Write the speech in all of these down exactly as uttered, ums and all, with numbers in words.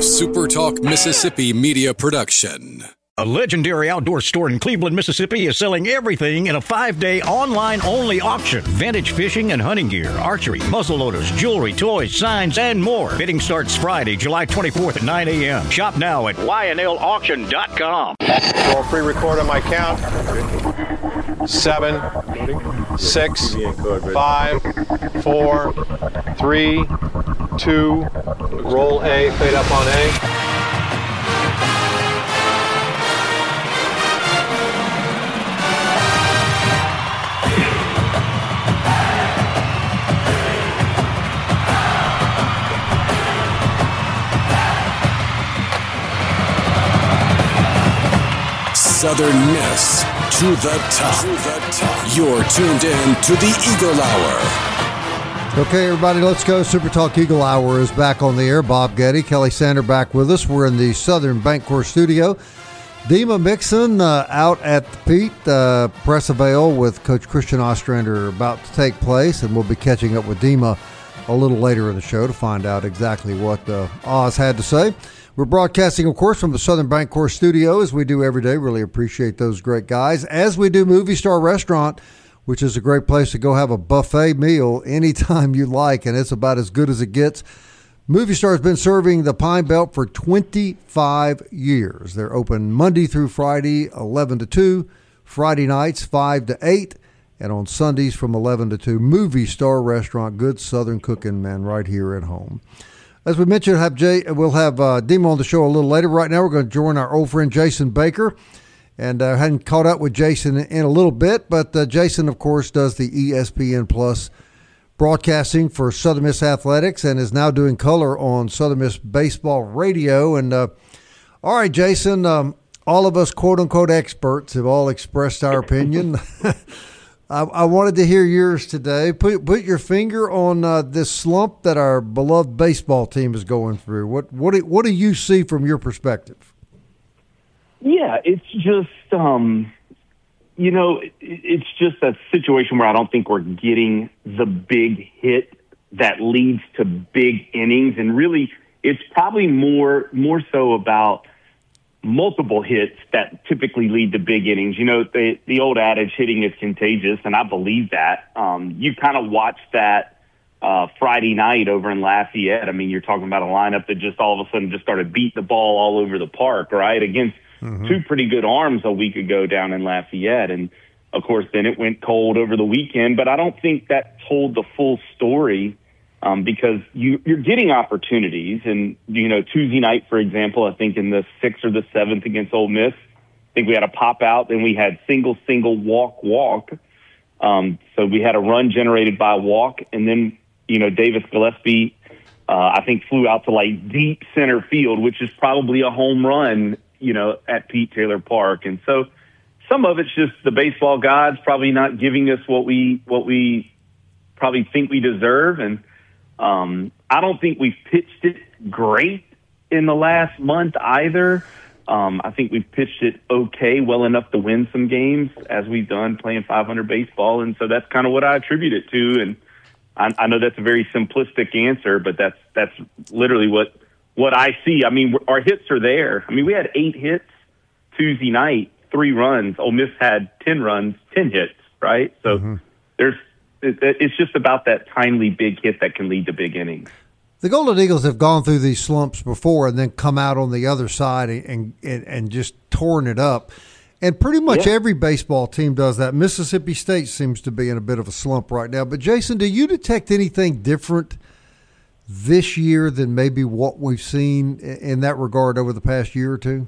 A Super Talk Mississippi media production. A legendary outdoor store in Cleveland, Mississippi is selling everything in a five-day online-only auction. Vintage fishing and hunting gear, archery, muzzleloaders, jewelry, toys, signs, and more. Bidding starts Friday, July twenty-fourth at nine a.m. Shop now at Y N L auction dot com. Roll pre-record on my count. Seven, six, five, four, three, two. Roll A, fade up on A. Southern Miss to the top. To the top. You're tuned in to the Eagle Hour. Okay, everybody, let's go. Super Talk Eagle Hour is back on the air. Bob Getty, Kelly Sander back with us. We're in the Southern Bancorp studio. Dima Mixon uh, out at the Pete. Uh, Press Avail with Coach Christian Ostrander about to take place, and we'll be catching up with Dima a little later in the show to find out exactly what uh, Oz had to say. We're broadcasting, of course, from the Southern Bancorp studio, as we do every day. Really appreciate those great guys. As we do Movie Star Restaurant, which is a great place to go have a buffet meal anytime you like, and it's about as good as it gets. Movie Star has been serving the Pine Belt for twenty-five years. They're open Monday through Friday, eleven to two, Friday nights, five to eight, and on Sundays from eleven to two. Movie Star Restaurant, good Southern cooking, man, right here at home. As we mentioned, have Jay, we'll have uh, Dima on the show a little later. Right now, we're going to join our old friend Jason Baker. And I uh, hadn't caught up with Jason in, in a little bit, but uh, Jason, of course, does the E S P N Plus broadcasting for Southern Miss Athletics and is now doing color on Southern Miss Baseball Radio. And uh, all right, Jason, um, all of us quote-unquote experts have all expressed our opinion. I, I wanted to hear yours today. Put put your finger on uh, this slump that our beloved baseball team is going through. What what do, what do you see from your perspective? Yeah, it's just um, you know, it, it's just a situation where I don't think we're getting the big hit that leads to big innings, and really, it's probably more more so about multiple hits that typically lead to big innings. You know, the the old adage, hitting is contagious, and I believe that. Um, you kind of watched that uh, Friday night over in Lafayette. I mean, you're talking about a lineup that just all of a sudden just started beating the ball all over the park, right, against mm-hmm. two pretty good arms a week ago down in Lafayette. And, of course, then it went cold over the weekend. But I don't think that told the full story. Um, because you, you're getting opportunities. And, you know, Tuesday night, for example, I think in the sixth or the seventh against Ole Miss, I think we had a pop out, then we had single, single, walk, walk. Um, so we had a run generated by walk. And then, you know, Davis Gillespie, uh, I think, flew out to like deep center field, which is probably a home run, you know, at Pete Taylor Park. And so some of it's just the baseball gods probably not giving us what we, what we probably think we deserve. And, Um, I don't think we've pitched it great in the last month either. Um, I think we've pitched it okay, well enough to win some games as we've done playing five hundred baseball. And so that's kind of what I attribute it to. And I, I know that's a very simplistic answer, but that's, that's literally what, what I see. I mean, our hits are there. I mean, we had eight hits Tuesday night, three runs. Ole Miss had ten runs, ten hits, right? So mm-hmm. there's, it's just about that timely big hit that can lead to big innings. The Golden Eagles have gone through these slumps before and then come out on the other side and and, and just torn it up. And pretty much yeah. every baseball team does that. Mississippi State seems to be in a bit of a slump right now. But, Jason, do you detect anything different this year than maybe what we've seen in that regard over the past year or two?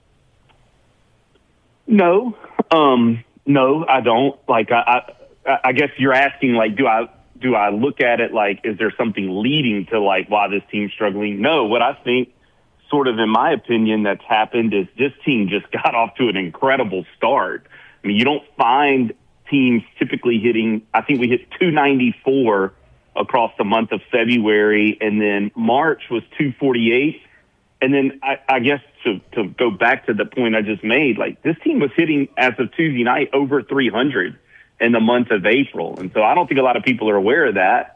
No. Um, no, I don't. Like, I, I I guess you're asking, like, do I do I look at it like, is there something leading to, like, why this team's struggling? No, what I think, sort of in my opinion, that's happened is this team just got off to an incredible start. I mean, you don't find teams typically hitting, I think we hit two ninety-four across the month of February, and then March was two forty-eight. And then I, I guess to, to go back to the point I just made, like, this team was hitting, as of Tuesday night, over three hundred in the month of April. And so I don't think a lot of people are aware of that.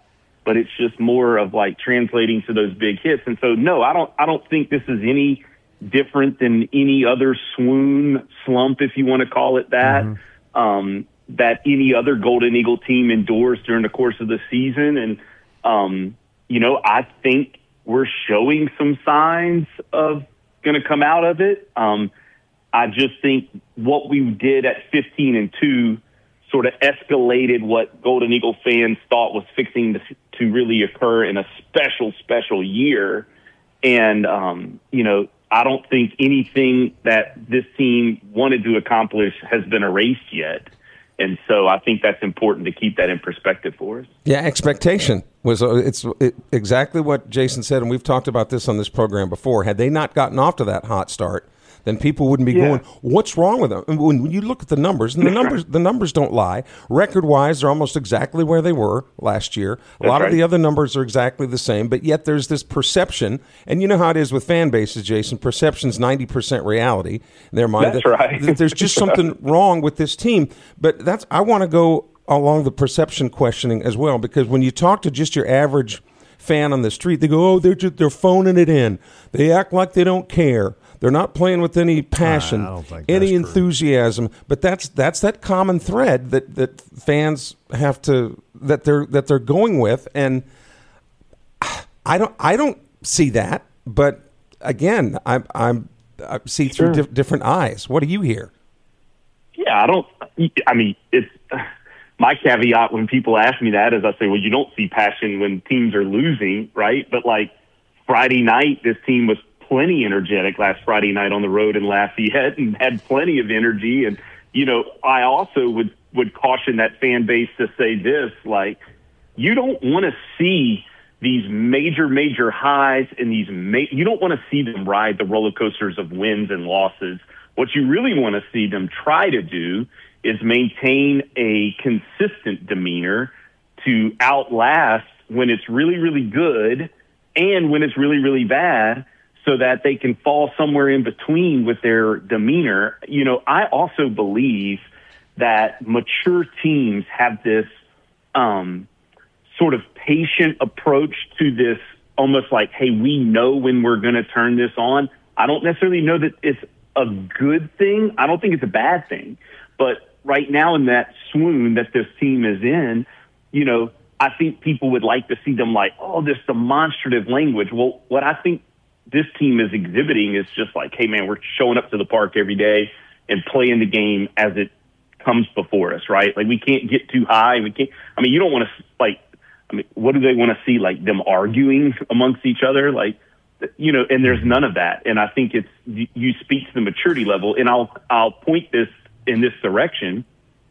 but it's just more of like translating to those big hits. And so, no, I don't, I don't think this is any different than any other swoon slump, if you want to call it that, mm-hmm. um, that any other Golden Eagle team endures during the course of the season. And, um, you know, I think we're showing some signs of going to come out of it. Um, I just think what we did at fifteen and two sort of escalated what Golden Eagle fans thought was fixing to, to really occur in a special, special year. And, um, you know, I don't think anything that this team wanted to accomplish has been erased yet. And so I think that's important to keep that in perspective for us. Yeah, expectation was uh, it's it, exactly what Jason said, and we've talked about this on this program before. Had they not gotten off to that hot start, then people wouldn't be yeah. going, what's wrong with them? And when, when you look at the numbers, and the numbers the numbers don't lie. Record-wise, they're almost exactly where they were last year. A That's lot right. of the other numbers are exactly the same, but yet there's this perception, and you know how it is with fan bases, Jason. Perception's ninety percent reality in their mind. That's that, right. that there's just something wrong with this team. But that's I want to go along the perception questioning as well, because when you talk to just your average fan on the street, they go, oh, they're just, they're phoning it in. They act like they don't care. They're not playing with any passion, uh, any enthusiasm. True. But that's that's that common thread that, that fans have to that they're that they're going with, and I don't I don't see that. But again, I I'm I see through sure. di- different eyes. What do you hear? Yeah, I don't. I mean, it's my caveat when people ask me that is I say, well, you don't see passion when teams are losing, right? But like Friday night, this team was plenty energetic last Friday night on the road in Lafayette and had plenty of energy. And, you know, I also would, would caution that fan base to say this, like, you don't want to see these major, major highs and these, ma- you don't want to see them ride the roller coasters of wins and losses. What you really want to see them try to do is maintain a consistent demeanor to outlast when it's really, really good and when it's really, really bad, so that they can fall somewhere in between with their demeanor. You know, I also believe that mature teams have this um, sort of patient approach to this, almost like, hey, we know when we're going to turn this on. I don't necessarily know that it's a good thing. I don't think it's a bad thing. But right now in that swoon that this team is in, you know, I think people would like to see them like, oh, this demonstrative language. Well, what I think this team is exhibiting is just like, hey, man, we're showing up to the park every day and playing the game as it comes before us, right? Like, we can't get too high. We can't, I mean, you don't want to, like, I mean, what do they want to see? Like, them arguing amongst each other? Like, you know, and there's none of that. And I think it's, you speak to the maturity level, and I'll, I'll point this in this direction.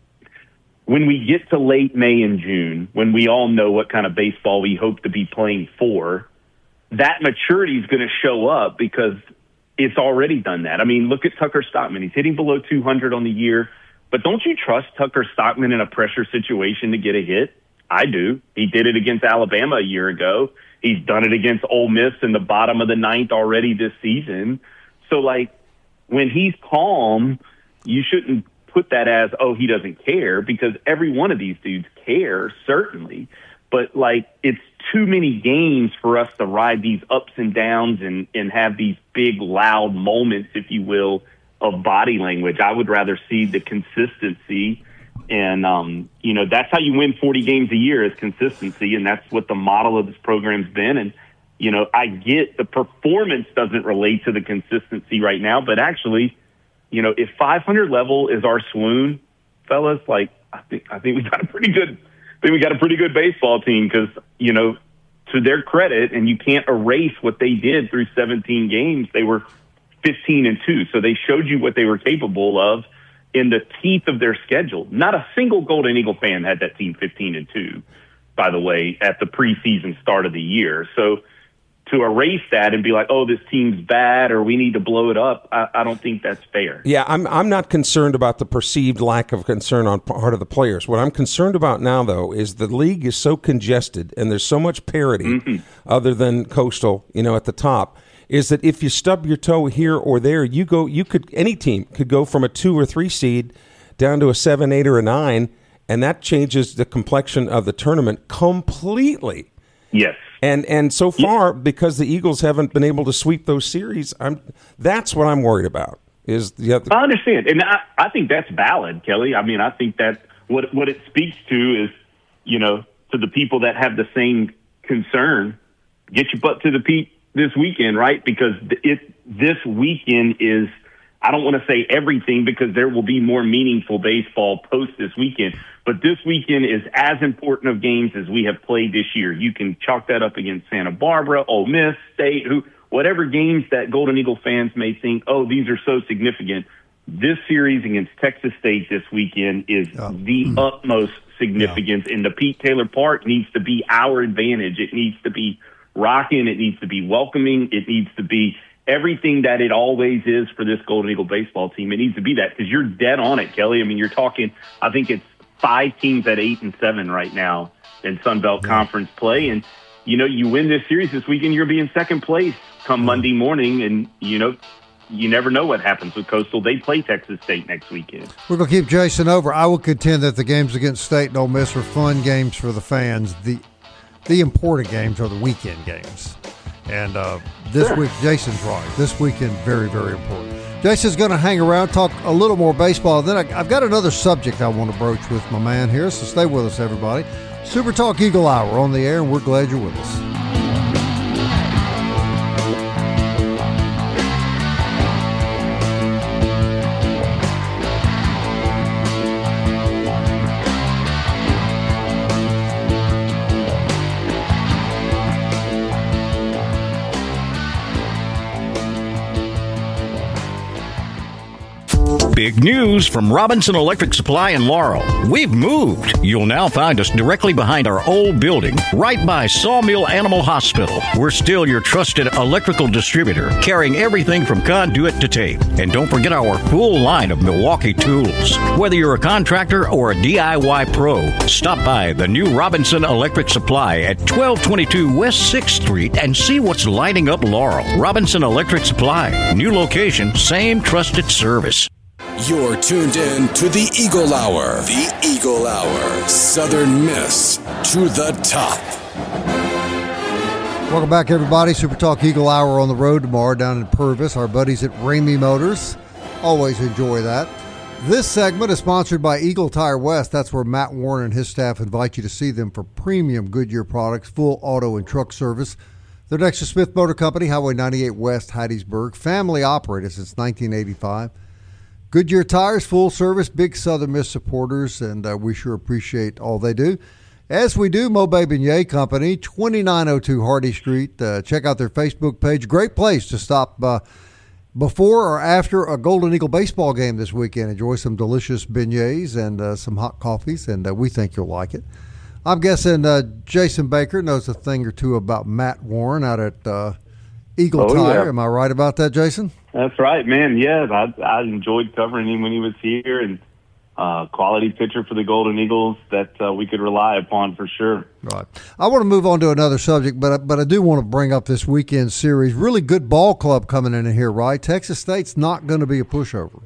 When we get to late May and June, when we all know what kind of baseball we hope to be playing for, that maturity is going to show up because it's already done that. I mean, look at Tucker Stockman. He's hitting below two hundred on the year, but don't you trust Tucker Stockman in a pressure situation to get a hit? I do. He did it against Alabama a year ago. He's done it against Ole Miss in the bottom of the ninth already this season. So, like, when he's calm, you shouldn't put that as, oh, he doesn't care, because every one of these dudes cares, certainly. But, like, it's too many games for us to ride these ups and downs and, and have these big, loud moments, if you will, of body language. I would rather see the consistency. And, um, you know, that's how you win forty games a year, is consistency. And that's what the model of this program's been. And, you know, I get the performance doesn't relate to the consistency right now, but actually, you know, if five hundred level is our swoon, fellas, like, I think, I think we got a pretty good, I think we got a pretty good baseball team, because, you know, to their credit, and you can't erase what they did through seventeen games, they were fifteen and two. So they showed you what they were capable of in the teeth of their schedule. Not a single Golden Eagle fan had that team fifteen and two, by the way, at the preseason start of the year. So to erase that and be like, oh, this team's bad or we need to blow it up, I, I don't think that's fair. Yeah, I'm I'm not concerned about the perceived lack of concern on part of the players. What I'm concerned about now, though, is the league is so congested and there's so much parity, mm-hmm. other than Coastal, you know, at the top, is that if you stub your toe here or there, you go, you could, any team could go from a two or three seed down to a seven, eight, or a nine, and that changes the complexion of the tournament completely. Yes. And and so far, because the Eagles haven't been able to sweep those series, I'm that's what I'm worried about. Is the I understand, and I, I think that's valid, Kelly. I mean, I think that what what it speaks to is, you know, to the people that have the same concern, get your butt to the Pete this weekend, right? Because it this weekend is, I don't want to say everything because there will be more meaningful baseball post this weekend, but this weekend is as important of games as we have played this year. You can chalk that up against Santa Barbara, Ole Miss, State, who. Whatever games that Golden Eagle fans may think, oh, these are so significant, this series against Texas State this weekend is oh. the mm. utmost significance. Yeah. And the Pete Taylor Park needs to be our advantage. It needs to be rocking. It needs to be welcoming. It needs to be everything that it always is for this Golden Eagle baseball team. It needs to be that because you're dead on it, Kelly. I mean, you're talking, I think it's five teams at eight and seven right now in Sun Belt yeah. Conference play. And, you know, you win this series this weekend, you're being second place come Monday morning, and, you know, you never know what happens with Coastal. They play Texas State next weekend. We're going to keep Jason over. I will contend that the games against State and Ole Miss are fun games for the fans. The the important games are the weekend games. And uh, this sure. week, Jason's right. This weekend, very, very important. Jason's going to hang around, talk a little more baseball. Then I, I've got another subject I want to broach with my man here, so stay with us, everybody. Super Talk Eagle Hour on the air, and we're glad you're with us. Big news from Robinson Electric Supply in Laurel. We've moved. You'll now find us directly behind our old building, right by Sawmill Animal Hospital. We're still your trusted electrical distributor, carrying everything from conduit to tape. And don't forget our full line of Milwaukee tools. Whether you're a contractor or a D I Y pro, stop by the new Robinson Electric Supply at twelve twenty-two West sixth Street and see what's lighting up Laurel. Robinson Electric Supply. New location, same trusted service. You're tuned in to the Eagle Hour. The Eagle Hour. Southern Miss to the top. Welcome back, everybody. Super Talk Eagle Hour on the road tomorrow down in Purvis. Our buddies at Ramey Motors. Always enjoy that. This segment is sponsored by Eagle Tire West. That's where Matt Warren and his staff invite you to see them for premium Goodyear products, full auto and truck service. They're next to Smith Motor Company, Highway ninety-eight West, Hattiesburg. Family operated since nineteen eighty-five. Goodyear Tires, full service, big Southern Miss supporters, and uh, we sure appreciate all they do. As we do, Mobay Beignet Company, twenty-nine oh two Hardy Street. Uh, check out their Facebook page. Great place to stop uh, before or after a Golden Eagle baseball game this weekend. Enjoy some delicious beignets and uh, some hot coffees, and uh, we think you'll like it. I'm guessing uh, Jason Baker knows a thing or two about Matt Warren out at uh, Eagle oh, Tire. Yeah. Am I right about that, Jason? That's right, man. Yeah, I, I enjoyed covering him when he was here, and uh, quality pitcher for the Golden Eagles that uh, we could rely upon for sure. Right. I want to move on to another subject, but but I do want to bring up this weekend series. Really good ball club coming in here, right? Texas State's not going to be a pushover.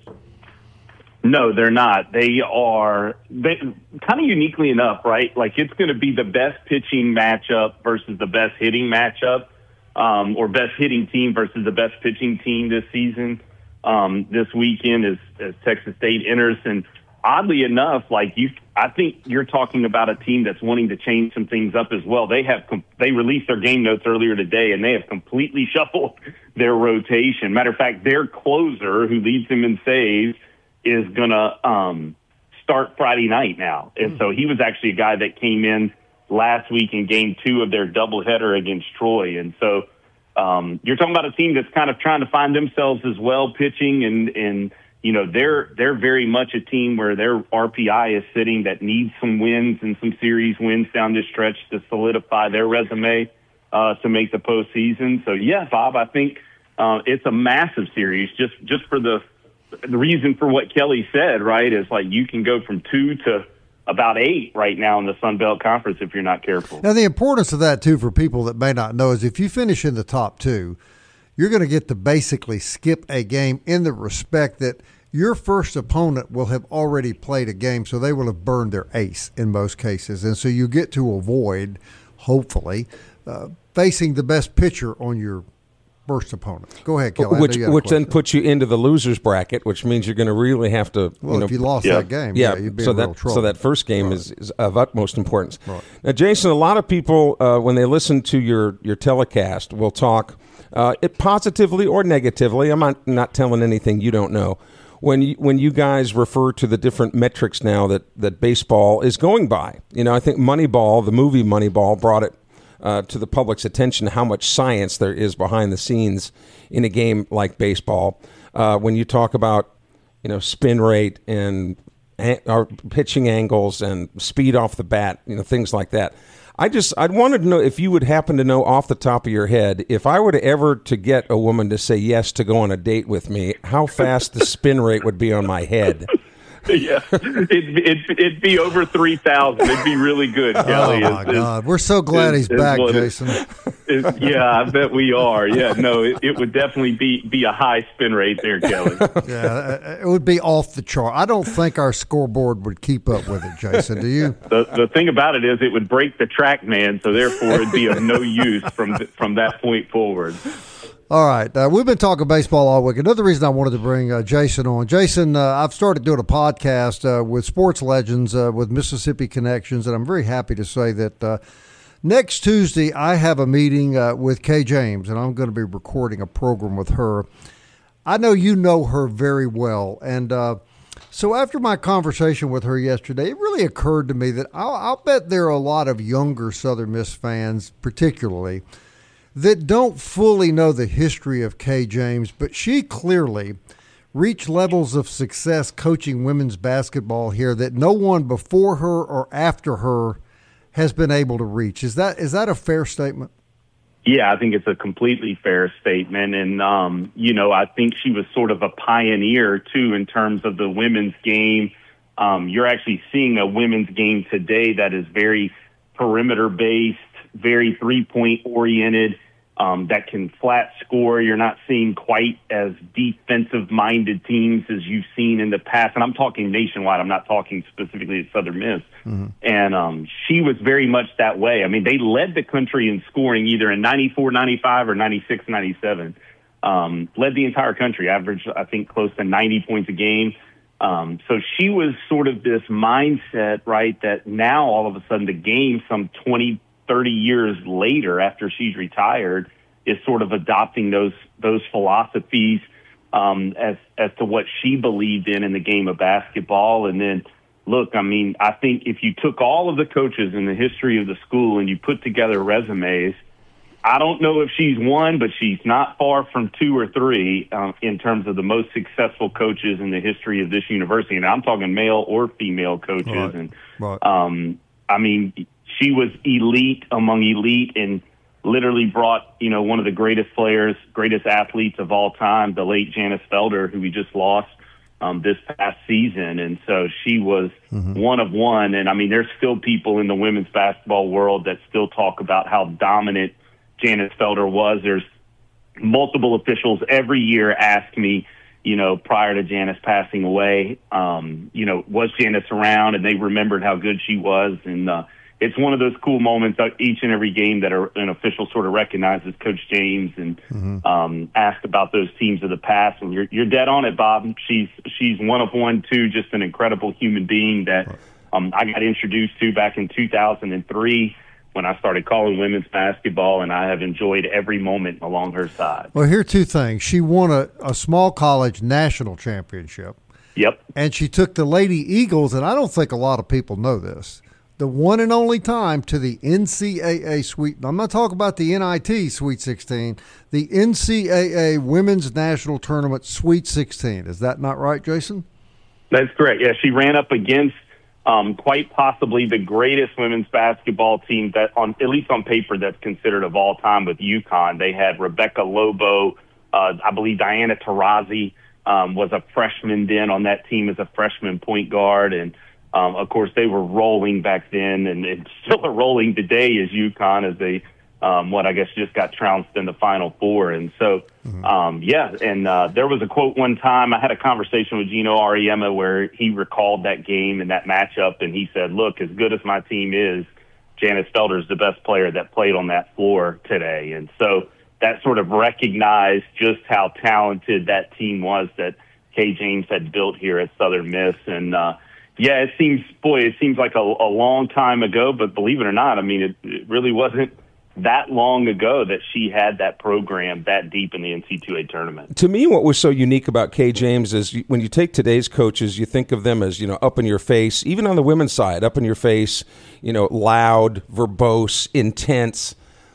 No, they're not. They are they, kind of uniquely enough, right? Like it's going to be the best pitching matchup versus the best hitting matchup. Um, or best hitting team versus the best pitching team this season. Um, this weekend as, as Texas State enters, and oddly enough, like you, I think you're talking about a team that's wanting to change some things up as well. They have com- they released their game notes earlier today, and they have completely shuffled their rotation. Matter of fact, their closer, who leads them in saves, is gonna um, start Friday night now, and mm. so he was actually a guy that came in last week in game two of their doubleheader against Troy. And so um, you're talking about a team that's kind of trying to find themselves as well pitching. And, and, you know, they're, they're very much a team where their R P I is sitting that needs some wins and some series wins down this stretch to solidify their resume uh, to make the postseason. So yeah, Bob, I think uh, it's a massive series just, just for the, the reason for what Kelly said, right, is like you can go from two to about eight right now in the Sun Belt Conference if you're not careful. Now, the importance of that, too, for people that may not know is if you finish in the top two, you're going to get to basically skip a game in the respect that your first opponent will have already played a game, so they will have burned their ace in most cases. And so you get to avoid, hopefully, uh, facing the best pitcher on your first opponent. Go ahead, Kelly. Which which then puts you into the losers bracket, which means you're going to really have to. Well, you know, if you lost yeah. that game, yeah, yeah, you'd be so in that real trouble. so that first game Right. is, is of utmost importance. Right. Now, Jason, a lot of people uh, when they listen to your your telecast will talk uh, it positively or negatively. I'm not not telling anything you don't know. When you, when you guys refer to the different metrics now that, that baseball is going by, you know, I think Moneyball, the movie Moneyball, brought it uh, to the public's attention how much science there is behind the scenes in a game like baseball. Uh, when you talk about, you know, spin rate and an, or pitching angles and speed off the bat, you know, things like that. I just, I'd wanted to know if you would happen to know off the top of your head, if I were to ever to get a woman to say yes to go on a date with me, how fast the spin rate would be on my head. Yeah, it'd, it'd, it'd be over three thousand. It'd be really good, Kelly. Oh, my It's- God. We're so glad is- he's is back, what it- Jason. it's- yeah, I bet we are. Yeah, no, it, it would definitely be, be a high spin rate there, Kelly. Yeah, it would be off the chart. I don't think our scoreboard would keep up with it, Jason. Do you? The the thing about it is it would break the track man, so therefore it'd be of no use from th- from that point forward. All right. Uh, we've been talking baseball all week. Another reason I wanted to bring uh, Jason on. Jason, uh, I've started doing a podcast uh, with sports legends uh, with Mississippi Connections, and I'm very happy to say that uh, next Tuesday I have a meeting uh, with Kay James, and I'm going to be recording a program with her. I know you know her very well, and uh, so after my conversation with her yesterday, it really occurred to me that I'll, I'll bet there are a lot of younger Southern Miss fans, particularly, that don't fully know the history of Kay James, but she clearly reached levels of success coaching women's basketball here that no one before her or after her has been able to reach. Is that is that a fair statement? Yeah, I think it's a completely fair statement. And, um, you know, I think she was sort of a pioneer, too, in terms of the women's game. Um, you're actually seeing a women's game today that is very perimeter-based, very three-point oriented, um, that can flat score. You're not seeing quite as defensive-minded teams as you've seen in the past. And I'm talking nationwide. I'm not talking specifically at Southern Miss. Mm-hmm. And um, she was very much that way. I mean, they led the country in scoring either in ninety-four ninety-five or ninety-six ninety-seven. Um, led the entire country, averaged, I think, close to ninety points a game. Um, so she was sort of this mindset, right, that now all of a sudden the game some twenty, thirty years later after she's retired is sort of adopting those those philosophies um, as as to what she believed in in the game of basketball. And then, look, I mean, I think if you took all of the coaches in the history of the school and you put together resumes, I don't know if she's one, but she's not far from two or three um, in terms of the most successful coaches in the history of this university. And I'm talking male or female coaches. Right. And Right. um, I mean, she was elite among elite and literally brought, you know, one of the greatest players, greatest athletes of all time, the late Janice Felder, who we just lost um, this past season. And so she was mm-hmm. one of one. And I mean, there's still people in the women's basketball world that still talk about how dominant Janice Felder was. There's multiple officials every year ask me, you know, prior to Janice passing away, um, you know, was Janice around? And they remembered how good she was. And uh, it's one of those cool moments each and every game that are, an official sort of recognizes Coach James and mm-hmm. um, asked about those teams of the past. And you're, you're dead on it, Bob. She's she's one of one, too, just an incredible human being that um, I got introduced to back in two thousand three. When I started calling women's basketball, and I have enjoyed every moment along her side. Well, here are two things. She won a, a small college national championship. Yep. And she took the Lady Eagles, and I don't think a lot of people know this, the one and only time to the N C double A Sweet. I'm not talking about the N I T Sweet sixteen, the N C double A Women's National Tournament Sweet sixteen. Is that not right, Jason? That's correct. Yeah, she ran up against Um, quite possibly the greatest women's basketball team that, on at least on paper, that's considered of all time with UConn. They had Rebecca Lobo, uh, I believe Diana Taurasi um, was a freshman then on that team as a freshman point guard, and um, of course they were rolling back then, and it's still are rolling today as UConn as they. Um, what I guess just got trounced in the Final Four. And so, mm-hmm. um, yeah, and uh, there was a quote one time, I had a conversation with Gino Auriemma where he recalled that game and that matchup, and he said, look, as good as my team is, Janice Felder is the best player that played on that floor today. And so that sort of recognized just how talented that team was that Kay James had built here at Southern Miss. And, uh, yeah, it seems, boy, it seems like a, a long time ago, but believe it or not, I mean, it, it really wasn't that long ago that she had that program that deep in the N C double A tournament. To me, what was so unique about Kay James is when you take today's coaches, you think of them as, you know, up in your face, even on the women's side, up in your face, you know, loud, verbose, intense.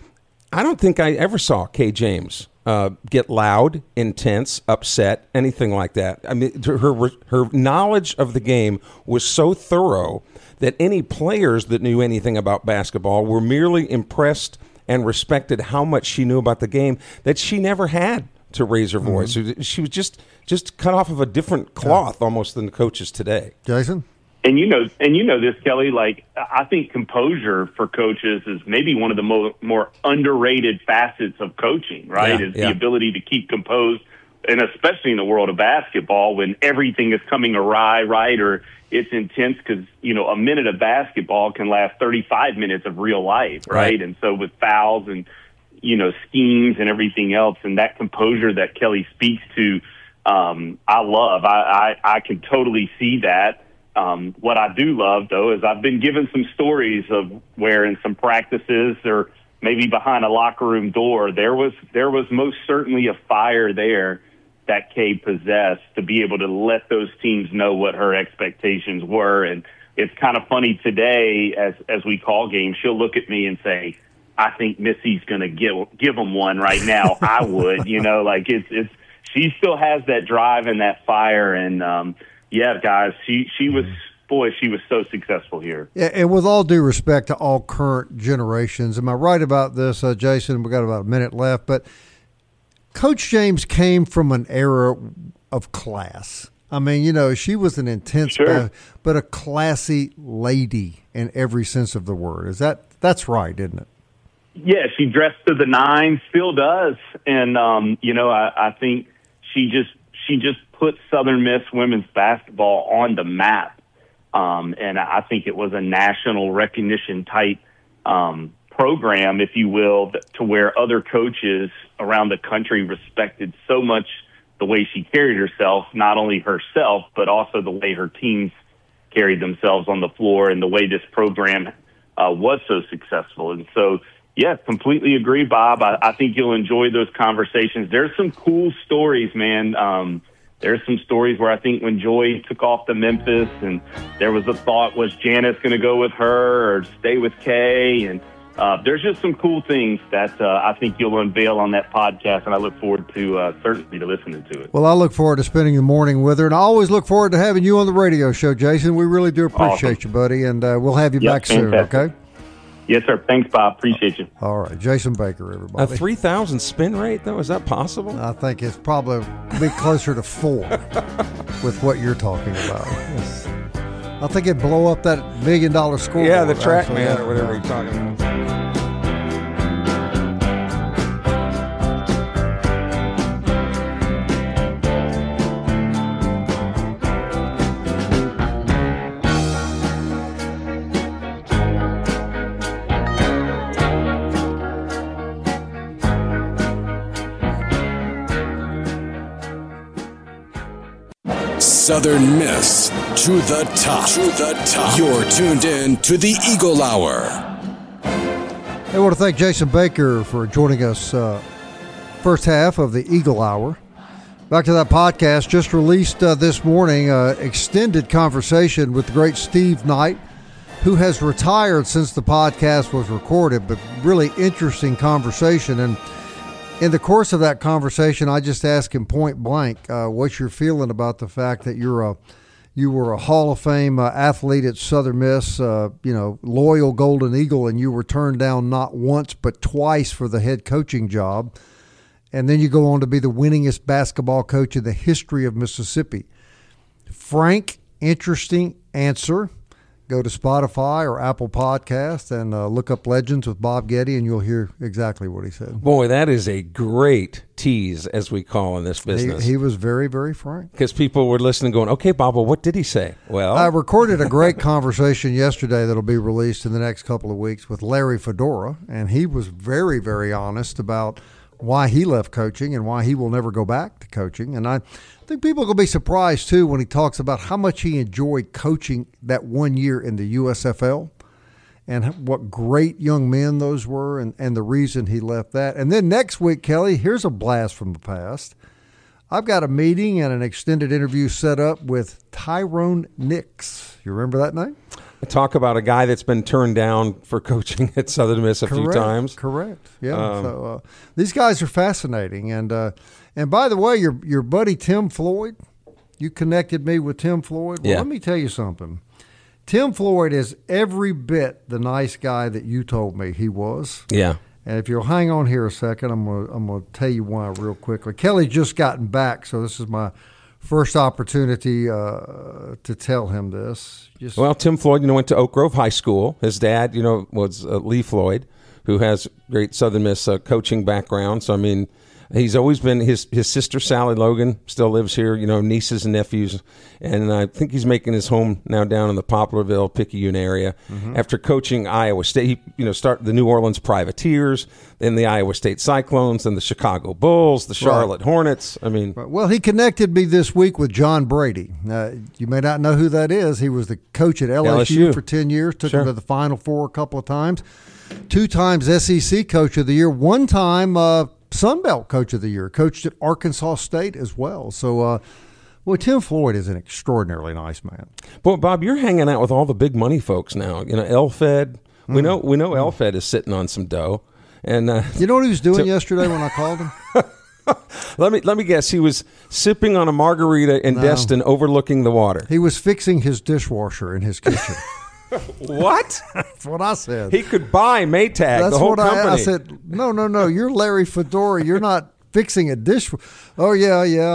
I don't think I ever saw Kay James uh, get loud, intense, upset, anything like that. I mean, her her knowledge of the game was so thorough that any players that knew anything about basketball were merely impressed and respected how much she knew about the game, that she never had to raise her voice. Mm-hmm. She was just just cut off of a different cloth yeah. almost than the coaches today. Jason? And you know, and you know this, Kelly. Like, I think composure for coaches is maybe one of the more more underrated facets of coaching. Right, yeah, is yeah. the ability to keep composed, and especially in the world of basketball when everything is coming awry, right, or it's intense. Because you know, a minute of basketball can last thirty-five minutes of real life, right? Right. And so with fouls and you know schemes and everything else, and that composure that Kelly speaks to, um, I love. I, I I can totally see that. Um, what I do love, though, is I've been given some stories of where in some practices or maybe behind a locker room door, there was there was most certainly a fire there that Kay possessed to be able to let those teams know what her expectations were. And it's kind of funny today as as we call games, she'll look at me and say, I think Missy's going to give give them one right now. I would, you know, like it's it's she still has that drive and that fire. And, um, yeah, guys, she, she was, boy, she was so successful here. Yeah, and with all due respect to all current generations, am I right about this, uh, Jason? We've got about a minute left, but Coach James came from an era of class. I mean, you know, she was an intense, Sure. uh, but a classy lady in every sense of the word. Is that that's right, isn't it? Yeah, she dressed to the nines, still does, and um, you know, I, I think she just she just put Southern Miss women's basketball on the map, um, and I think it was a national recognition type um, program, if you will, to where other coaches around the country respected so much the way she carried herself, not only herself but also the way her teams carried themselves on the floor, and the way this program uh, was so successful, and so. Yeah, completely agree, Bob. I, I think you'll enjoy those conversations. There's some cool stories, man. Um, there's some stories where I think when Joy took off to Memphis and there was a thought, was Janice going to go with her or stay with Kay? And uh, there's just some cool things that uh, I think you'll unveil on that podcast, and I look forward to uh, certainly to listening to it. Well, I look forward to spending the morning with her, and I always look forward to having you on the radio show, Jason. We really do appreciate Awesome. you, buddy, and uh, we'll have you Yep, back soon, fantastic. okay? Yes, sir. Thanks, Bob. Appreciate you. All right, Jason Baker, A everybody. three thousand spin rate, though? Is that possible? I think it's probably be closer to four with what you're talking about. Yes. I think it'd blow up that million dollar scoreboard. Yeah, the track actually. man Yeah. or whatever you're talking about. Southern Miss to the top. To the top. You're tuned in to the Eagle Hour. I want to thank Jason Baker for joining us uh, first half of the Eagle Hour. Back to that podcast just released uh, this morning, uh, extended conversation with the great Steve Knight, who has retired since the podcast was recorded, but really interesting conversation. And in the course of that conversation, I just asked him point blank, uh, what's your feeling about the fact that you're a you were a Hall of Fame uh, athlete at Southern Miss, uh, you know, loyal Golden Eagle, and you were turned down not once but twice for the head coaching job, and then you go on to be the winningest basketball coach in the history of Mississippi. Frank, interesting answer. go to Spotify or Apple Podcast and uh, look up Legends with Bob Getty, and you'll hear exactly what he said. Boy, that is a great tease, as we call in this business. He, he was very, very frank. Because people were listening going, okay, Bob, well, what did he say? Well, I recorded a great conversation yesterday that'll be released in the next couple of weeks with Larry Fedora, and he was very, very honest about why he left coaching and why he will never go back to coaching. And I think people are going to be surprised, too, when he talks about how much he enjoyed coaching that one year in the U S F L and what great young men those were and, and the reason he left that. And then next week, Kelly, here's a blast from the past. I've got a meeting and an extended interview set up with Tyrone Nix. You remember that name? Talk about a guy that's been turned down for coaching at Southern Miss a correct, few times. Correct. Yeah. Um, so uh, these guys are fascinating, and uh, and by the way, your your buddy Tim Floyd, you connected me with Tim Floyd. Well, yeah. Let me tell you something. Tim Floyd is every bit the nice guy that you told me he was. Yeah. And if you'll hang on here a second, I'm gonna I'm gonna tell you why real quickly. Kelly just gotten back, so this is my first opportunity uh, to tell him this. Just Well, Tim Floyd, you know, went to Oak Grove High School. His dad, you know, was uh, Lee Floyd, who has great Southern Miss uh, coaching background. So, I mean, he's always been, his his sister, Sally Logan, still lives here, you know, nieces and nephews. And I think he's making his home now down in the Poplarville, Picayune area. Mm-hmm. After coaching Iowa State, he, you know, started the New Orleans Privateers, then the Iowa State Cyclones, then the Chicago Bulls, the Charlotte right. Hornets. I mean. Right. Well, he connected me this week with John Brady. Uh, you may not know who that is. He was the coach at L S U, L S U. for ten years, took sure. him to the Final Four a couple of times. Two times S E C Coach of the Year, one time uh, Sun Belt Coach of the Year, coached at Arkansas State as well. So, uh, well, Tim Floyd is an extraordinarily nice man. But Bob, you're hanging out with all the big money folks now. You know, Elfed. Mm. We know we know mm. Elfed is sitting on some dough. And uh, you know what he was doing to- yesterday when I called him? let me let me guess. He was sipping on a margarita in no. Destin, overlooking the water. He was fixing his dishwasher in his kitchen. What? That's what I said. He could buy Maytag, That's the whole what company. I, I said, no, no, no. You're Larry Fedora. You're not fixing a dish. Oh, yeah, yeah.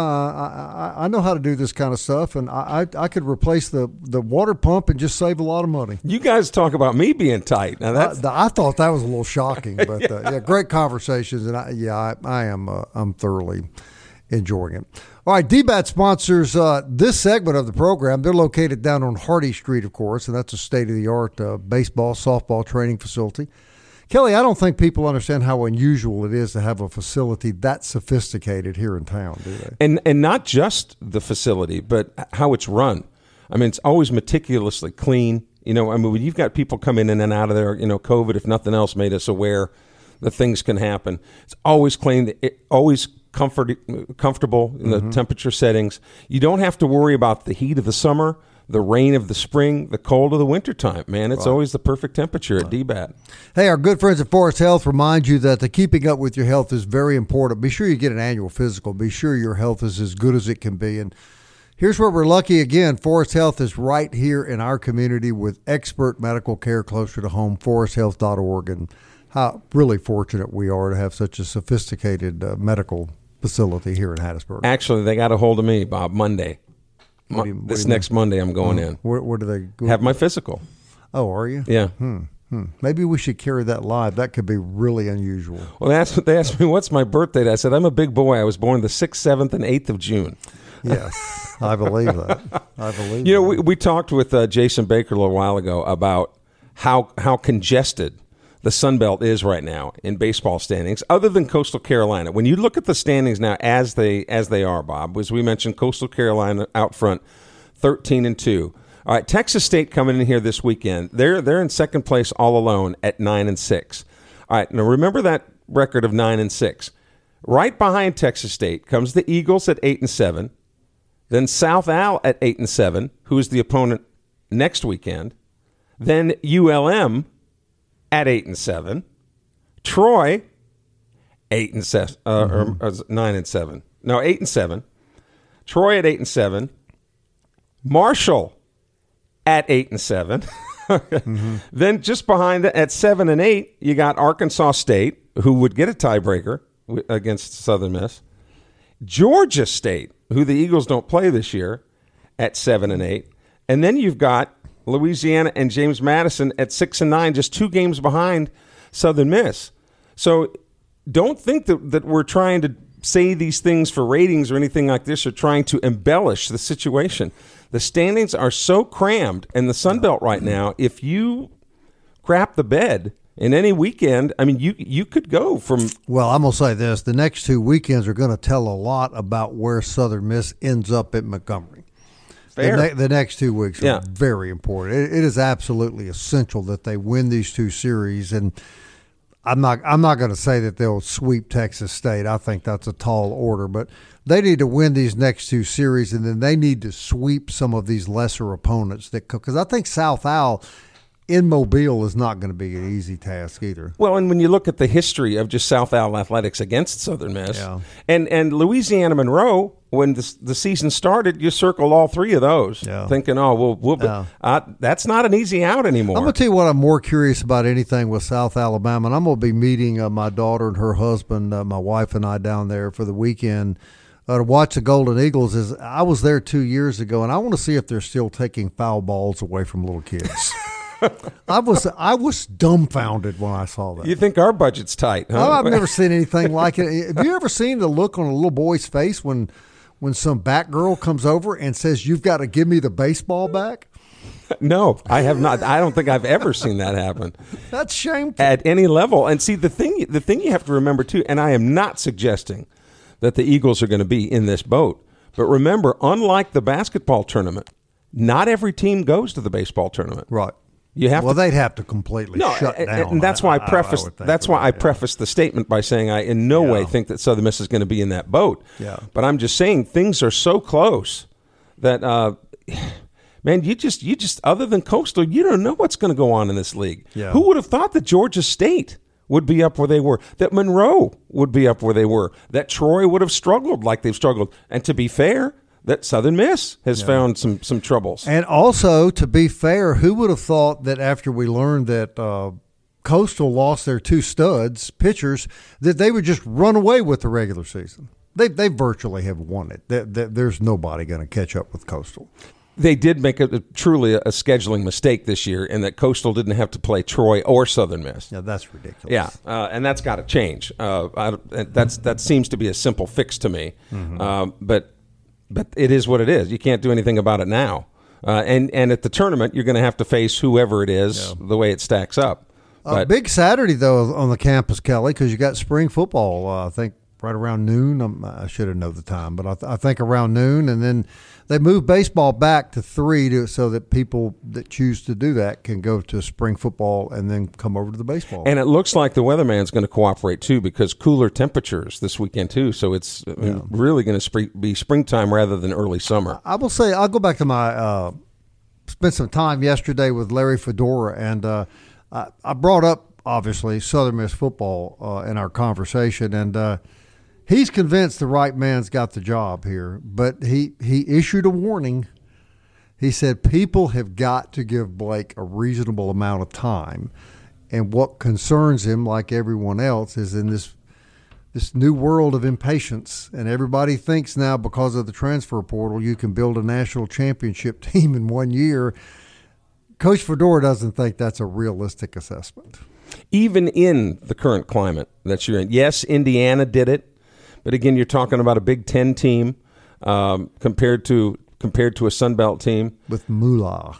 I, I, I know how to do this kind of stuff, and I, I, I could replace the, the water pump and just save a lot of money. You guys talk about me being tight. Now that's I, I thought that was a little shocking, but yeah, uh, yeah great conversations, and I, yeah, I, I am uh, I'm thoroughly enjoying it. All right, D BAT sponsors uh, this segment of the program. They're located down on Hardy Street, of course, and that's a state-of-the-art uh, baseball, softball training facility. Kelly, I don't think people understand how unusual it is to have a facility that sophisticated here in town, do they? And and not just the facility, but how it's run. I mean, it's always meticulously clean. You know, I mean, when you've got people coming in and out of there, you know, COVID, if nothing else, made us aware that things can happen. It's always clean, it, always comfort, comfortable in the mm-hmm. temperature settings. You don't have to worry about the heat of the summer, the rain of the spring, the cold of the wintertime. Man, it's right. always the perfect temperature right. at D BAT. Hey, our good friends at Forest Health remind you that the keeping up with your health is very important. Be sure you get an annual physical. Be sure your health is as good as it can be. And here's where we're lucky again. Forest Health is right here in our community with expert medical care closer to home, forest health dot org. And how really fortunate we are to have such a sophisticated uh, medical facility here in Hattiesburg. Actually, they got a hold of me, Bob, Monday. What do you, what this do you next mean? Monday, I'm going oh, in. Where, where do they go? Have my physical. Oh, are you? Yeah. Hmm. Hmm. Maybe we should carry that live. That could be really unusual. Well, that's what they asked me. What's my birth date? I said I'm a big boy. I was born the sixth, seventh, and eighth of June. Yes, I believe that. I believe. You know, that. we we talked with uh, Jason Baker a little while ago about how how congested the Sun Belt is right now in baseball standings, other than Coastal Carolina. When you look at the standings now as they as they are, Bob, as we mentioned, Coastal Carolina out front, thirteen and two. All right, Texas State coming in here this weekend. They're they're in second place all alone at nine and six. All right, now remember that record of nine and six. Right behind Texas State comes the Eagles at eight and seven. Then South Al at eight and seven, who is the opponent next weekend. Then U L M at eight and seven, Troy eight and seven, uh, mm-hmm. or, or nine and seven. No, eight and seven. Troy at eight and seven. Marshall at eight and seven. mm-hmm. Then just behind that, at seven and eight, you got Arkansas State, who would get a tiebreaker against Southern Miss. Georgia State, who the Eagles don't play this year, at seven and eight, and then you've got Louisiana and James Madison at six and nine, just two games behind Southern Miss. So don't think that, that we're trying to say these things for ratings or anything like this, or trying to embellish the situation. The standings are so crammed in the Sun Belt right now. If you crap the bed in any weekend, I mean, you you could go from. Well, I'm gonna say this: the next two weekends are going to tell a lot about where Southern Miss ends up at Montgomery. Fair. The, ne- the next two weeks are Yeah. very important. It, it is absolutely essential that they win these two series, and I'm not. I'm not going to say that they'll sweep Texas State. I think that's a tall order, but they need to win these next two series, and then they need to sweep some of these lesser opponents. That because I think South Al in Mobile is not going to be an easy task either. Well, and when you look at the history of just South Al athletics against Southern Miss, Yeah. and and Louisiana Monroe, when the, the season started, you circled all three of those, Yeah. thinking, oh, we'll, we'll Yeah. uh, that's not an easy out anymore. I'm going to tell you what I'm more curious about anything with South Alabama, and I'm going to be meeting uh, my daughter and her husband, uh, my wife and I down there for the weekend uh, to watch the Golden Eagles. Is I was there two years ago, and I want to see if they're still taking foul balls away from little kids. I was I was dumbfounded when I saw that. You think our budget's tight, huh? Oh, I've never seen anything like it. Have you ever seen the look on a little boy's face when when some back girl comes over and says, "You've got to give me the baseball back"? No, I have not. I don't think I've ever seen that happen That's shameful. at any level. And see, the thing the thing you have to remember too, and I am not suggesting that the Eagles are going to be in this boat, but remember, unlike the basketball tournament, not every team goes to the baseball tournament. Right. You have well, to, they'd have to completely no, shut and, down. and that's why I I prefaced. would think That's why that, I yeah. prefaced the statement by saying I in no way Yeah. think that Southern Miss is going to be in that boat. Yeah. But I'm just saying things are so close that, uh, man, you just you just other than Coastal, you don't know what's going to go on in this league. Yeah. Who would have thought that Georgia State would be up where they were, that Monroe would be up where they were, that Troy would have struggled like they've struggled, and to be fair, that Southern Miss has found some some troubles. And also, to be fair, who would have thought that after we learned that uh, Coastal lost their two studs, pitchers, that they would just run away with the regular season? They they virtually have won it. There- there- There's nobody going to catch up with Coastal. They did make a, a truly a scheduling mistake this year in that Coastal didn't have to play Troy or Southern Miss. Yeah, that's ridiculous. Yeah, uh, and that's got to change. Uh, I, that's that seems to be a simple fix to me. Mm-hmm. Um, but but it is what it is. You can't do anything about it now. Uh, and and at the tournament, you're going to have to face whoever it is, the way it stacks up. Uh, But big Saturday, though, on the campus, Kelly, because you got spring football, uh, I think, right around noon. Um, I should have known the time, but I, th- I think around noon. And then they moved baseball back to three to, so that people that choose to do that can go to spring football and then come over to the baseball. and it looks like the weatherman's going to cooperate too, because cooler temperatures this weekend too. So it's I mean, really going to spring, be springtime rather than early summer. I will say, I'll go back to my, uh, spent some time yesterday with Larry Fedora, and uh, I, I brought up, obviously, Southern Miss football uh, in our conversation, and uh, he's convinced the right man's got the job here, but he, he issued a warning. He said people have got to give Blake a reasonable amount of time, and what concerns him, like everyone else, is in this this new world of impatience, and everybody thinks now because of the transfer portal you can build a national championship team in one year. Coach Fedora doesn't think that's a realistic assessment. Even in the current climate that you're in. Yes, Indiana did it, but again, you're talking about a Big Ten team um, compared to compared to a Sun Belt team. With Moolah.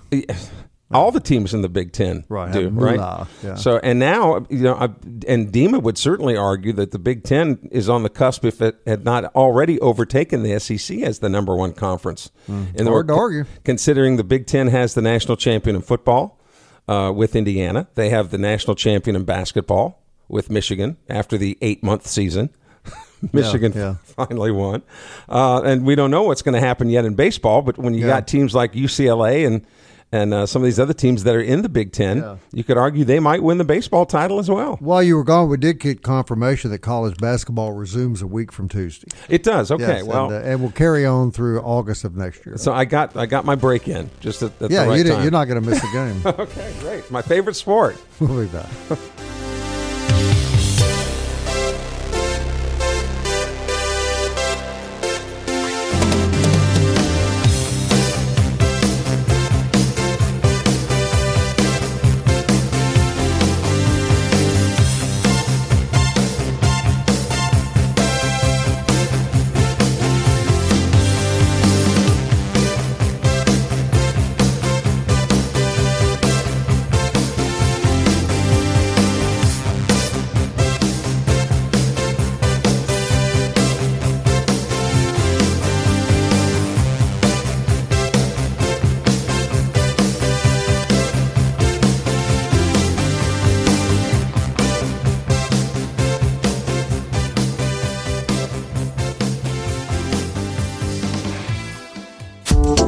All the teams in the Big Ten Right, do, have right? moolah, yeah. So, and now, you know, I, and Dima would certainly argue that the Big Ten is on the cusp, if it had not already overtaken the S E C as the number one conference. Mm, in the hard to argue. Considering the Big Ten has the national champion in football uh, with Indiana, they have the national champion in basketball with Michigan after the eight-month season. Michigan yeah. finally won. Uh, and we don't know what's going to happen yet in baseball, but when you Yeah. got teams like U C L A and and uh, some of these other teams that are in the Big Ten, Yeah. you could argue they might win the baseball title as well. While you were gone, we did get confirmation that college basketball resumes a week from Tuesday. It does. Okay, Yes, well, and, uh, and we'll carry on through August of next year. so I got I got my break in just at, at yeah, the right you did, time. you're not going to miss a game. Okay, great. My favorite sport. We'll be back.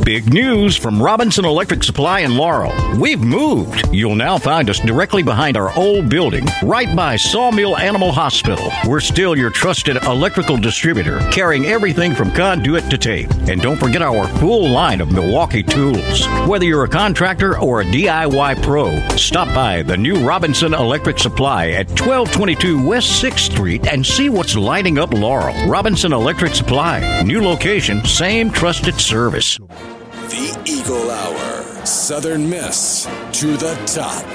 Big news from Robinson Electric Supply in Laurel. We've moved. You'll now find us directly behind our old building, right by Sawmill Animal Hospital. We're still your trusted electrical distributor, carrying everything from conduit to tape. And don't forget our full line of Milwaukee tools. Whether you're a contractor or a D I Y pro, stop by the new Robinson Electric Supply at twelve twenty-two West sixth Street and see what's lighting up Laurel. Robinson Electric Supply. New location, same trusted service. The Eagle Hour. Southern Miss to the top.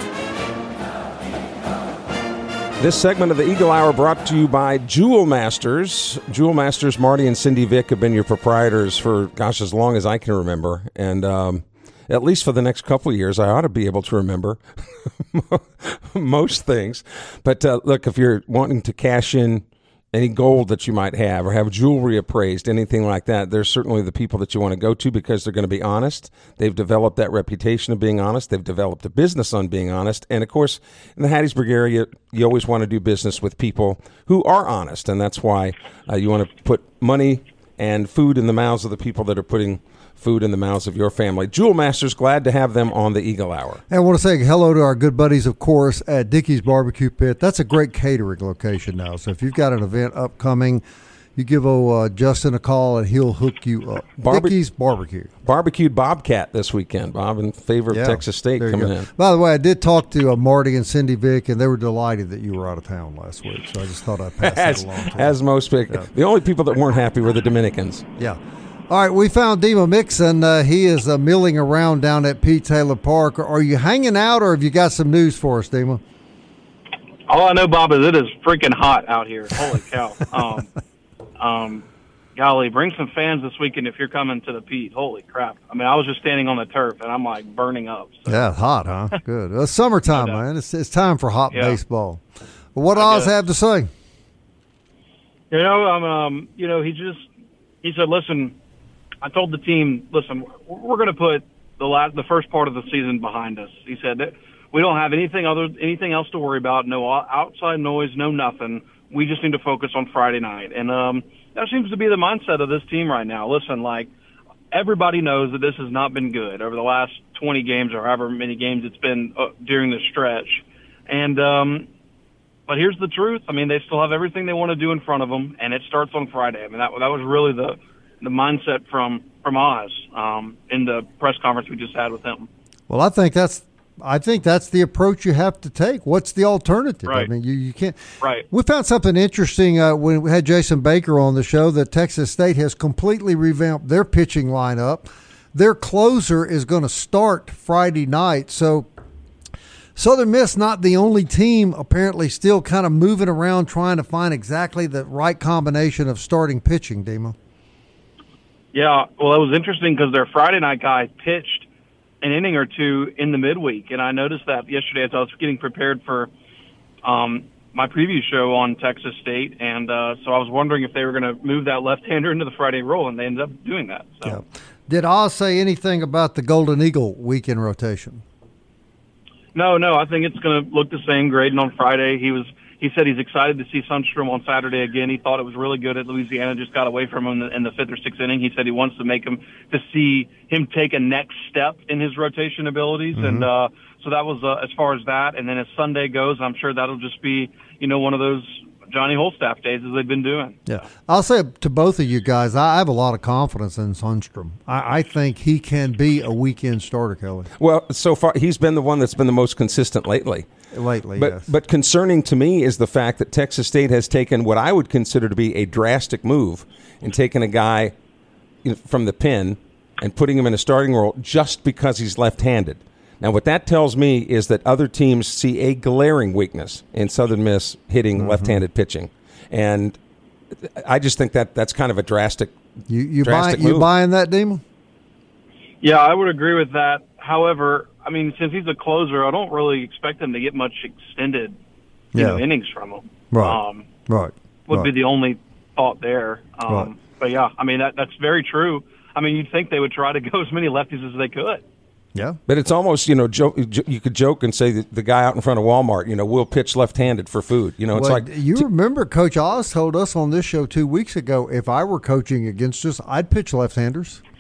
This segment of the Eagle Hour brought to you by Jewel Masters. Jewel Masters, Marty and Cindy Vick have been your proprietors for, gosh, as long as I can remember. And um, at least for the next couple of years, I ought to be able to remember most things. But uh, look, if you're wanting to cash in any gold that you might have or have jewelry appraised, anything like that, there's certainly the people that you want to go to because they're going to be honest. They've developed that reputation of being honest. They've developed a business on being honest. And, of course, in the Hattiesburg area, you always want to do business with people who are honest. And that's why uh, you want to put money and food in the mouths of the people that are putting food in the mouths of your family. Jewel Masters, glad to have them on the Eagle Hour. And I want to say hello to our good buddies, of course, at Dickey's Barbecue Pit. That's a great catering location now. So if you've got an event upcoming, you give oh, uh, Justin a call and he'll hook you up. Barbe- Dickey's Barbecue. Barbecued Bobcat this weekend, Bob, in favor of yeah, Texas State coming in. By the way, I did talk to uh, Marty and Cindy Vick, and they were delighted that you were out of town last week. So I just thought I'd pass as, that along to As them. most people. Yeah. The only people that weren't happy were the Dominicans. Yeah. All right, we found Dima Mixon. Uh, he is uh, milling around down at Pete Taylor Park. Are you hanging out, or have you got some news for us, Dima? All I know, Bob, is it is freaking hot out here. Holy cow. um, um, golly, bring some fans this weekend if you're coming to the Pete. Holy crap. I mean, I was just standing on the turf, and I'm, like, burning up. So. Yeah, hot, huh? Good. Well, it's summertime, No man. It's, it's time for hot Yeah. baseball. Well, what I Oz guess. have to say? You know, um, um, you know, he just he said, listen, I told the team, listen, we're going to put the last, the first part of the season behind us. He said that we don't have anything other anything else to worry about. No outside noise, no nothing. We just need to focus on Friday night, and um, that seems to be the mindset of this team right now. Listen, like everybody knows that this has not been good over the last twenty games or however many games it's been uh, during this stretch, and. Um, But here's the truth. I mean, they still have everything they want to do in front of them, and it starts on Friday. I mean, that that was really the the mindset from from Oz um, in the press conference we just had with him. Well, I think that's I think that's the approach you have to take. What's the alternative? Right. I mean, you, you can't. Right. We found something interesting uh, when we had Jason Baker on the show that Texas State has completely revamped their pitching lineup. Their closer is going to start Friday night, so Southern Miss not the only team apparently still kind of moving around trying to find exactly the right combination of starting pitching, Demo. Yeah, well, it was interesting because their Friday night guy pitched an inning or two in the midweek, and I noticed that yesterday as I was getting prepared for um, my preview show on Texas State, and uh, so I was wondering if they were going to move that left-hander into the Friday role, and they ended up doing that. So. Yeah. Did Oz say anything about the Golden Eagle weekend rotation? No, no, I think it's going to look the same grading on Friday. He was he said he's excited to see Sundstrom on Saturday again. He thought it was really good at Louisiana, just got away from him in the, in the fifth or sixth inning. He said he wants to make him to see him take a next step in his rotation abilities, mm-hmm. and uh, so that was uh, as far as that. And then as Sunday goes, I'm sure that'll just be you know one of those Johnny Holstaff days as they've been doing. Yeah, I'll say to both of you guys, I have a lot of confidence in Sundstrom. I, I think he can be a weekend starter, Kelly. Well, so far he's been the one that's been the most consistent lately. Lately, but, yes. But concerning to me is the fact that Texas State has taken what I would consider to be a drastic move in taking a guy from the pen and putting him in a starting role just because he's left-handed. Now, what that tells me is that other teams see a glaring weakness in Southern Miss hitting mm-hmm. left-handed pitching, and I just think that that's kind of a drastic. You you drastic buy, you buying that, Demon? Yeah, I would agree with that. However, I mean, since he's a closer, I don't really expect him to get much extended you yeah. know, innings from him. Right. Um, right. Would right. be the only thought there. Um, right. But yeah, I mean that that's very true. I mean, you'd think they would try to go as many lefties as they could. Yeah, but it's almost, you know, joke, you could joke and say that the guy out in front of Walmart, you know, will pitch left-handed for food. You know, it's well, like you t- remember Coach Oz told us on this show two weeks ago, if I were coaching against us, I'd pitch left-handers.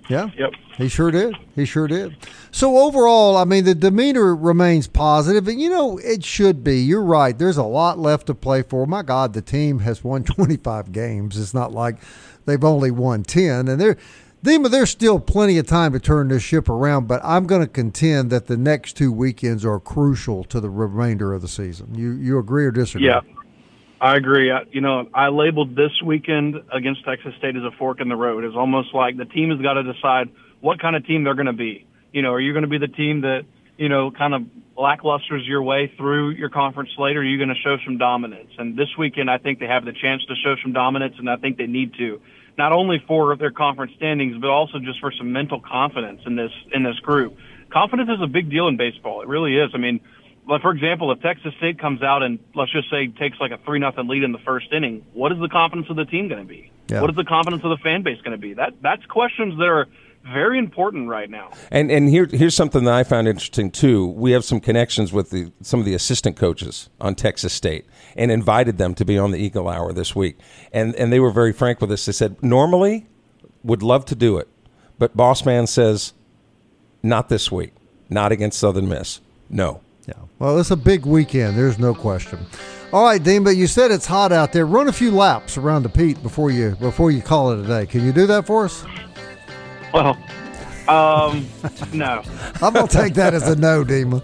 Yeah. Yep. He sure did. He sure did. So overall, I mean, the demeanor remains positive, and you know it should be. You're right. There's a lot left to play for. My God, the team has won twenty-five games. It's not like they've only won ten, and they're. There's still plenty of time to turn this ship around, but I'm going to contend that the next two weekends are crucial to the remainder of the season. You you agree or disagree? Yeah, I agree. I, you know, I labeled this weekend against Texas State as a fork in the road. It's almost like the team has got to decide what kind of team they're going to be. You know, are you going to be the team that, you know, kind of lacklusters your way through your conference slate, or are you going to show some dominance? And this weekend, I think they have the chance to show some dominance, and I think they need to. Not only for their conference standings, but also just for some mental confidence in this in this group. Confidence is a big deal in baseball. It really is. I mean, like for example, if Texas State comes out and let's just say takes like a three nothing lead in the first inning, what is the confidence of the team going to be? Yeah. What is the confidence of the fan base going to be? That that's questions that are very important right now. And and here here's something that I found interesting too. We have some connections with the some of the assistant coaches on Texas State and invited them to be on the Eagle Hour this week. And and they were very frank with us. They said, normally would love to do it, but Boss Man says not this week. Not against Southern Miss. No. Yeah. Well, it's a big weekend. There's no question. All right, Dean, but you said it's hot out there. Run a few laps around the Pete before you before you call it a day. Can you do that for us? Well, um, no. I'm going to take that as a no, Dima.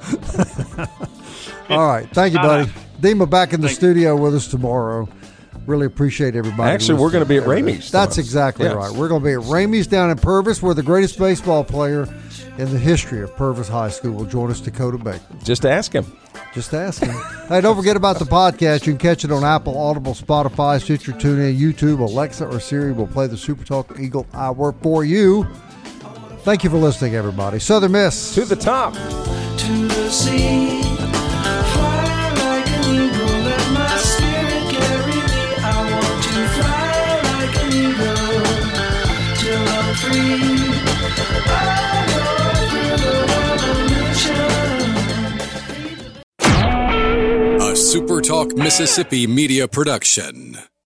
All right. Thank you, buddy. Uh, Dima back in the studio with us tomorrow. Really appreciate everybody. Actually, we're going to be at Ramey's. That's exactly yes. right. We're going to be at Ramey's down in Purvis, where the greatest baseball player in the history of Purvis High School will join us, Dakota Baker. Just ask him. Just ask him. Hey, don't forget about the podcast. You can catch it on Apple, Audible, Spotify, Stitcher, TuneIn, YouTube, Alexa, or Siri will play the Super Talk Eagle Hour for you. Thank you for listening, everybody. Southern Miss. To the top. To the sea. Fly like an eagle. Let my spirit carry me. I want to fly like an eagle till I'm free. I go through the revolution. A Super Talk Mississippi media production.